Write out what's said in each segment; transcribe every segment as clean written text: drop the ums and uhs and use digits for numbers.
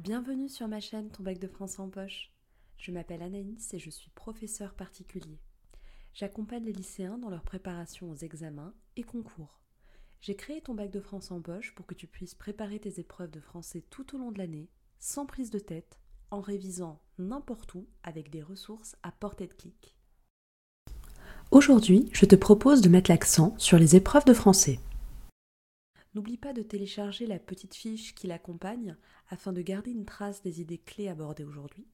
Bienvenue sur ma chaîne Ton bac de français en poche. Je m'appelle Anaïs et je suis professeure particulier. J'accompagne les lycéens dans leur préparation aux examens et concours. J'ai créé Ton bac de français en poche pour que tu puisses préparer tes épreuves de français tout au long de l'année, sans prise de tête, en révisant n'importe où avec des ressources à portée de clic. Aujourd'hui, je te propose de mettre l'accent sur les épreuves de français. N'oublie pas de télécharger la petite fiche qui l'accompagne afin de garder une trace des idées clés abordées aujourd'hui.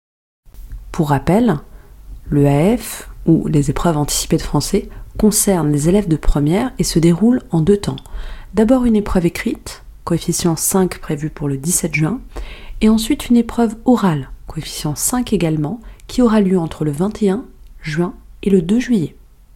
Pour rappel, l'EAF, ou les épreuves anticipées de français, concerne les élèves de première et se déroule en 2 temps. D'abord une épreuve écrite, coefficient 5 prévu pour le 17 juin, et ensuite une épreuve orale, coefficient 5 également, qui aura lieu entre le 21 juin et le 2 juillet.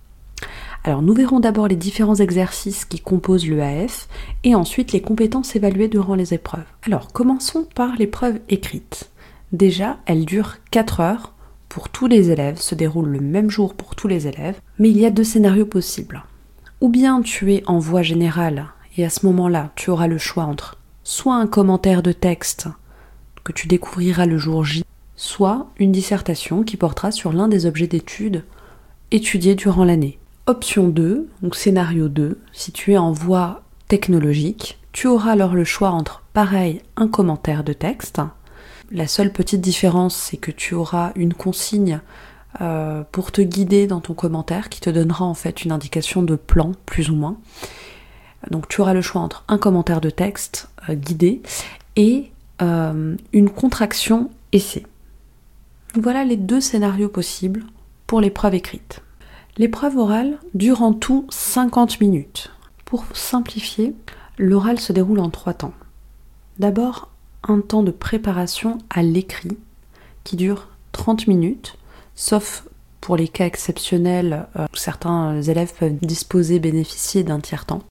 Alors nous verrons d'abord les différents exercices qui composent l'EAF et ensuite les compétences évaluées durant les épreuves. Alors commençons par l'épreuve écrite. Déjà, elle dure 4 heures pour tous les élèves, se déroule le même jour pour tous les élèves, mais il y a 2 scénarios possibles. Ou bien tu es en voie générale et à ce moment-là, tu auras le choix entre soit un commentaire de texte que tu découvriras le jour J, soit une dissertation qui portera sur l'un des objets d'étude étudiés durant l'année. Option 2, donc scénario 2, si tu es en voie technologique, tu auras alors le choix entre, pareil, un commentaire de texte. La seule petite différence, c'est que tu auras une consigne pour te guider dans ton commentaire qui te donnera en fait une indication de plan, plus ou moins. Donc tu auras le choix entre un commentaire de texte guidé et une contraction essai. Voilà les 2 scénarios possibles pour l'épreuve écrite. L'épreuve orale dure en tout 50 minutes. Pour simplifier, l'oral se déroule en 3 temps. D'abord, un temps de préparation à l'écrit qui dure 30 minutes, sauf pour les cas exceptionnels où certains élèves peuvent bénéficier d'un tiers-temps.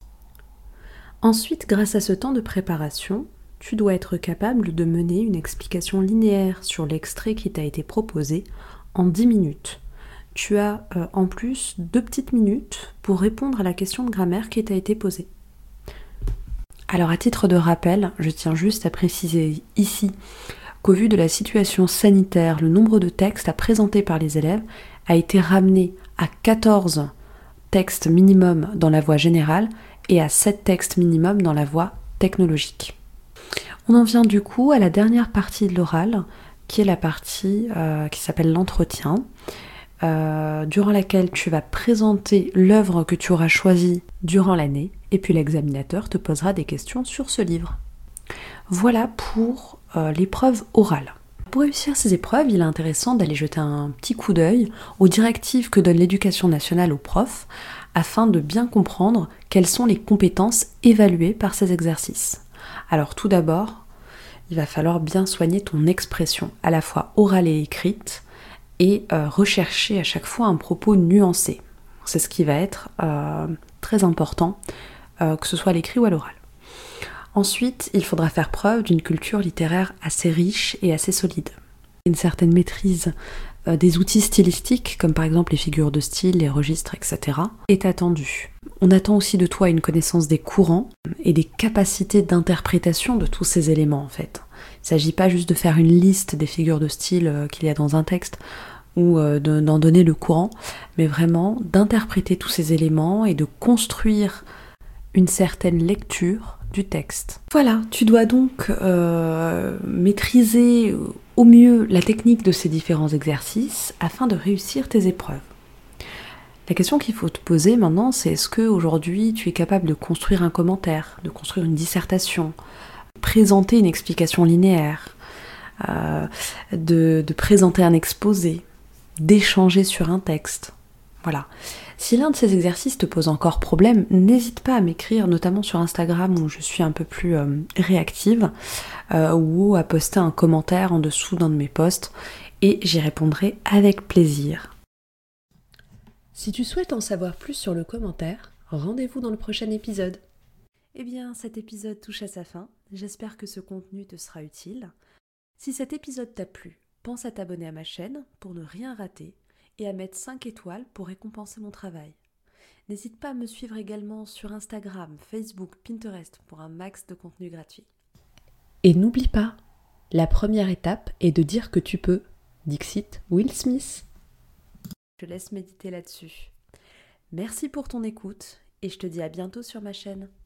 Ensuite, grâce à ce temps de préparation, tu dois être capable de mener une explication linéaire sur l'extrait qui t'a été proposé en 10 minutes. Tu as en plus 2 petites minutes pour répondre à la question de grammaire qui t'a été posée. Alors à titre de rappel, je tiens juste à préciser ici qu'au vu de la situation sanitaire, le nombre de textes à présenter par les élèves a été ramené à 14 textes minimum dans la voie générale et à 7 textes minimum dans la voie technologique. On en vient du coup à la dernière partie de l'oral, qui est la partie qui s'appelle l'entretien. Durant laquelle tu vas présenter l'œuvre que tu auras choisie durant l'année et puis l'examinateur te posera des questions sur ce livre. Voilà pour l'épreuve orale. Pour réussir ces épreuves, il est intéressant d'aller jeter un petit coup d'œil aux directives que donne l'Éducation nationale aux profs afin de bien comprendre quelles sont les compétences évaluées par ces exercices. Alors tout d'abord, il va falloir bien soigner ton expression, à la fois orale et écrite, et rechercher à chaque fois un propos nuancé. C'est ce qui va être très important, que ce soit à l'écrit ou à l'oral. Ensuite, il faudra faire preuve d'une culture littéraire assez riche et assez solide. Une certaine maîtrise des outils stylistiques, comme par exemple les figures de style, les registres, etc., est attendue. On attend aussi de toi une connaissance des courants et des capacités d'interprétation de tous ces éléments en fait. Il ne s'agit pas juste de faire une liste des figures de style qu'il y a dans un texte ou d'en donner le courant, mais vraiment d'interpréter tous ces éléments et de construire une certaine lecture du texte. Voilà, tu dois donc maîtriser au mieux la technique de ces différents exercices afin de réussir tes épreuves. La question qu'il faut te poser maintenant, c'est est-ce qu'aujourd'hui tu es capable de construire un commentaire, de construire une dissertation, présenter une explication linéaire, de présenter un exposé, d'échanger sur un texte. Voilà. Si l'un de ces exercices te pose encore problème, n'hésite pas à m'écrire, notamment sur Instagram où je suis un peu plus réactive, ou à poster un commentaire en dessous d'un de mes posts et j'y répondrai avec plaisir. Si tu souhaites en savoir plus sur le commentaire, rendez-vous dans le prochain épisode. Eh bien, cet épisode touche à sa fin. J'espère que ce contenu te sera utile. Si cet épisode t'a plu, pense à t'abonner à ma chaîne pour ne rien rater et à mettre 5 étoiles pour récompenser mon travail. N'hésite pas à me suivre également sur Instagram, Facebook, Pinterest pour un max de contenu gratuit. Et n'oublie pas, La première étape est de dire que tu peux. Dixit Will Smith. Je te laisse méditer là-dessus. Merci pour ton écoute et je te dis à bientôt sur ma chaîne.